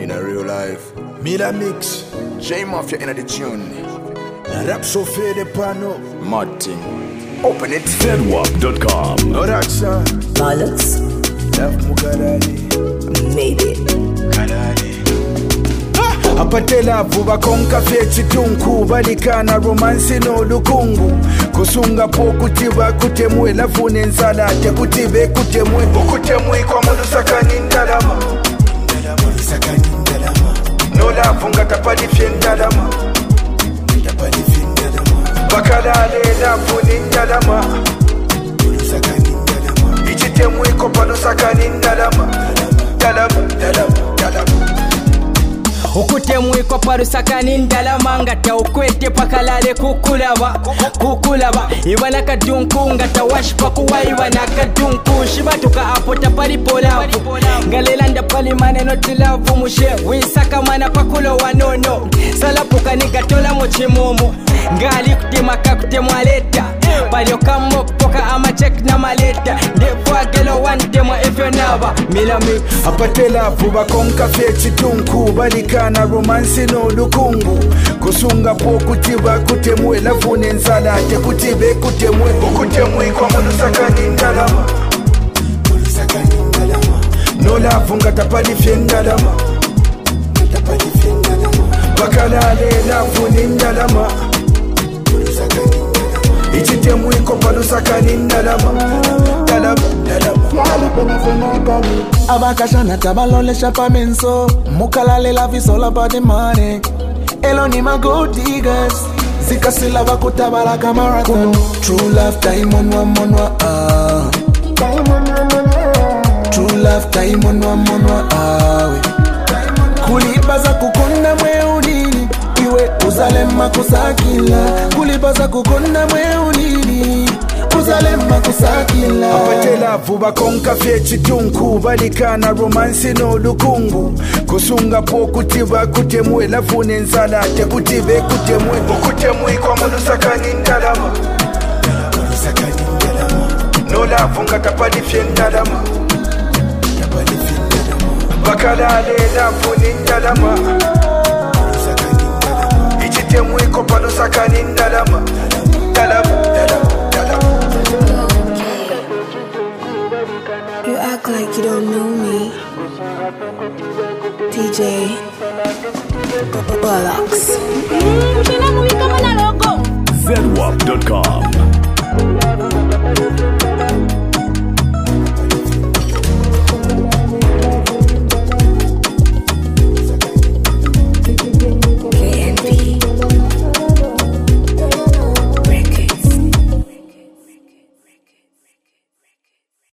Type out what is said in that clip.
in a real life. Mila Mix, J Mafia in the tune. rap so fair the pano. Martin, open it. Fedwap.com. No Raxa, Bollocks, Left Mugadali. maybe. Apatela vuba konka feti tunku balikana romansi no lukungu kusunga po kutiba kutemwe lafune nsalate kutibe kutemwe ukutemwe kwa mundu sakani ndalama no lafunga tapali fye ndalama bakalale lafune ndalama ichitemwe kwa pano sakani ndalama ukutemwiko parusakani ndalama ngata ukwete pakalale kukulaba ibana kadunku ngata washpa kuwa ibana kadunku shibatuka apota palipolavu ngalelanda pali maneno tilavu mushe wisaka mana pakulo wanono salapuka nigatola muchimumu ngali kutemaka kutemwaleta paliokammo poka amachek na maleta ndefwagelo wantemwa efyonaba milami apatela vuba konka feti tunku balikana romansi no lukungu kusunga po kutiba kutemwe lafune nsalate kutibe kutemwe ukutemwe kwa mundu sakani ndalama no lafunga tapali fye ndalama bakalale lafune ndalama ichitemwe kwa pano sakani ndalama Abakashana tabalole shapamenso Mukalale la visola about the money Eloni my gold diggers Zikasila bakutabala kamarathon True love time on one True love time on one Kulibaza kukonda mwe unini Iwe uzalema kusakila Kulibaza kukonda mwe unini uzalema kusakila apatela vuba konka feti tunku balikana romansi no lukungu kusunga po kutiba kutemwe lafune nsalate kutibe kutemwe ukutemwe kwa mundu sakani ndalama no lafunga tapali fye ndalama bakalale lafune ndalama ichitemwe kwa pano sakani ndalama You act like you don't know me. DJ Bollocks. Fedwap.com.